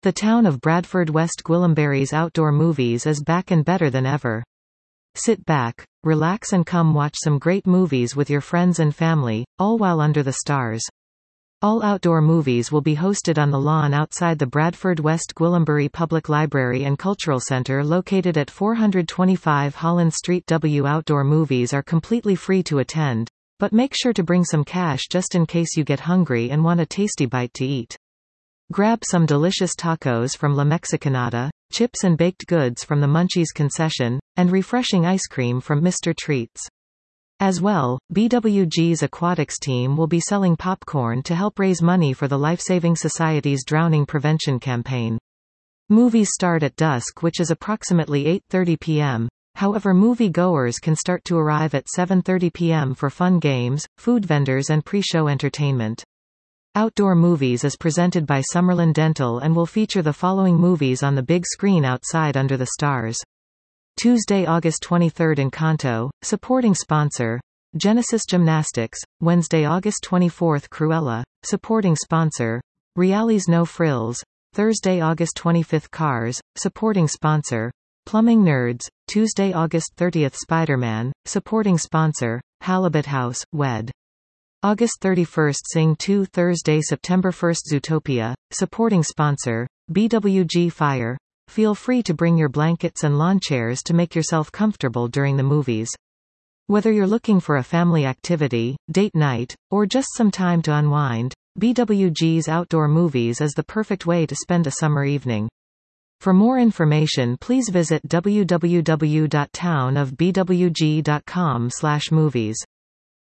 The town of Bradford, West Gwillimbury's outdoor movies is back and better than ever. Sit back, relax and come watch some great movies with your friends and family, all while under the stars. All outdoor movies will be hosted on the lawn outside the Bradford West Gwillimbury Public Library and Cultural Centre located at 425 Holland Street. Outdoor movies are completely free to attend, but make sure to bring some cash just in case you get hungry and want a tasty bite to eat. Grab some delicious tacos from La Mexicanada, chips and baked goods from the Munchies concession, and refreshing ice cream from Mr. Treats. As well, BWG's aquatics team will be selling popcorn to help raise money for the Lifesaving Society's drowning prevention campaign. Movies start at dusk, which is approximately 8:30 p.m. However, movie-goers can start to arrive at 7:30 p.m. for fun games, food vendors and pre-show entertainment. Outdoor Movies is presented by Summerlin Dental and will feature the following movies on the big screen outside under the stars. Tuesday, August 23rd Encanto, supporting sponsor, Genesis Gymnastics. Wednesday, August 24th Cruella, supporting sponsor, Reali's No Frills. Thursday, August 25th Cars, supporting sponsor, Plumbing Nerds. Tuesday, August 30th Spider-Man, supporting sponsor, Halibut House, Wed. August 31st Sing 2. Thursday, September 1st Zootopia, supporting sponsor, BWG Fire. Feel free to bring your blankets and lawn chairs to make yourself comfortable during the movies. Whether you're looking for a family activity, date night, or just some time to unwind, BWG's Outdoor Movies is the perfect way to spend a summer evening. For more information, please visit www.townofbwg.com/movies.